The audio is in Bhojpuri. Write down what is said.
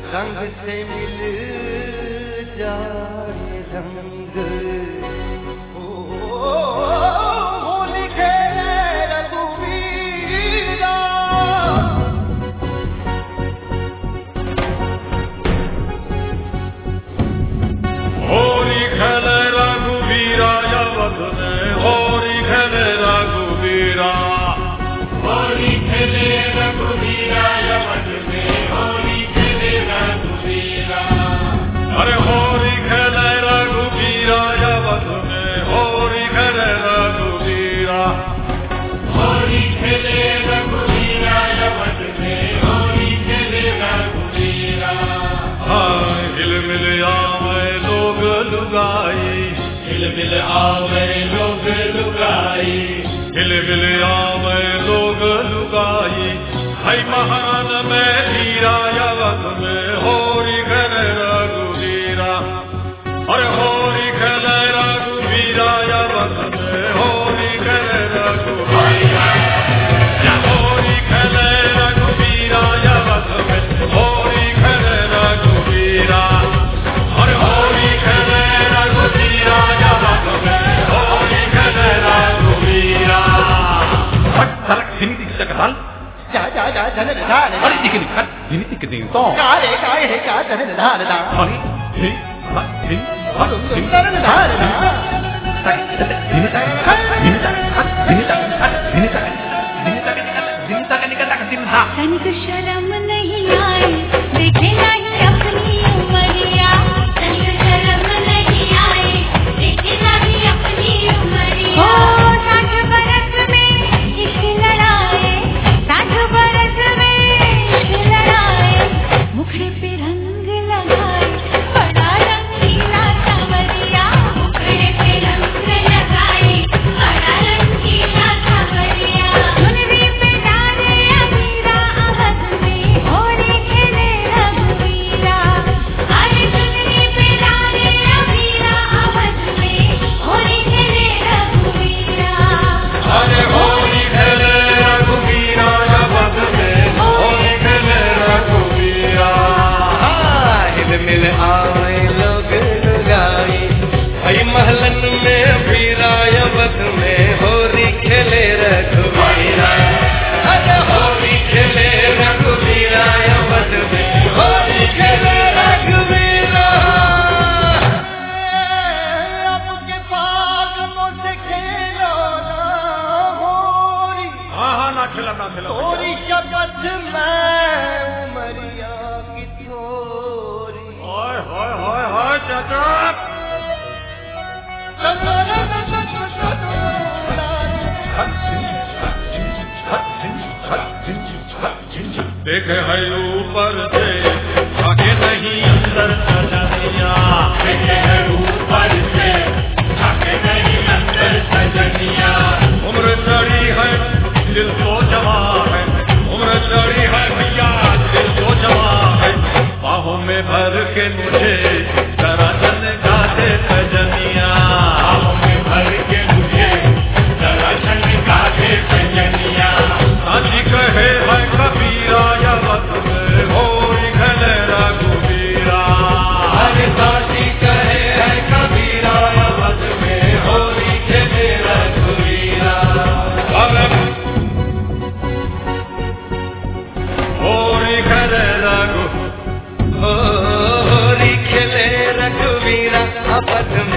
रंग से मिल जाए रंग होली खेले रघुवीरा होली खेले रघुवीरा अवध में होली खेले रघुवीरा होली खेले रघुवीरा अवध में होली खेले रघुवीरा अरे होली खेले रघुवीरा अवध में होली खेले रघुवीरा होली खेले रघुवीरा अवध में होली खेले रघुवीरा हाँ हिल मिल आवे लोग लुगाई हिल मिल आवे लोग लुगाई हिल मिल आवे लोग लुगाई है महान में धीरा अवध में होली खेले रघुवीरा अरे होली खेले रघुवीरा अवध में होली खेले रघुवीरा होली खेले रघुवीरा अवध में होली खेले रघुवीरा अरे होली खेले रघुवीरा अवध में होली खेले रघुवीरा सड़क सिमिति सकल जा जा जा जन धार अरे दिख निकट दिनिति के दिन तो कारे काहे है का जन धार दा अरे हे सुंदर धार दा तनिक शर्म नहीं आए देखे नहीं अपनी उमरिया तनिक शर्म नहीं आए देखे नहीं अपनी उमरिया 60 बरस में इश्क लड़ाए 60 बरस में इश्क लड़ाए मुखड़े पे रंग लगाए बड़ा रंगीला सांवरिया मुखड़े पे रंग लगाए बड़ा रंगीला सांवरिया चुनरी पे डाले अबीरा अवध में होली खेले रघुवीरा अरे चुनरी पे डाले अबीरा अवध में होली खेले रघुवीरा अरे होली खेले रघुवीरा अवध में होली खेले रघुवीरा हिल मिल आवे लोग लुगाई हई महलन में वीरा अवध में होली खेले रघुवीरा अरे होली खेले रघुवीरा अवध में होली खेले रघुवीरा आपके फागनों से खेलो ना होली हाँ ना खेला थोड़ी शपथ में उमरिया की थोड़ी हाय चाचा देखे है ऊपर से आगे नहीं अंदर सजनिया देखे है ऊपर से आके नहीं अंदर सजनिया उम्र चढ़ी है दिल तो जमा है उम्र चढ़ी है भैया दिल तो जमा है बाहों में भर के मुझे जरा जन गाते सजनिया बाहों में भर के मुझे जरा झनका दे सजनिया साची कहे है कबीरा अवध में होली खेले रघुवीरा अरे साथी कहे है कबीरा अवध में होली खेले रघुवीरा अरे होली खेले होली खेले रघुवीरा अवध में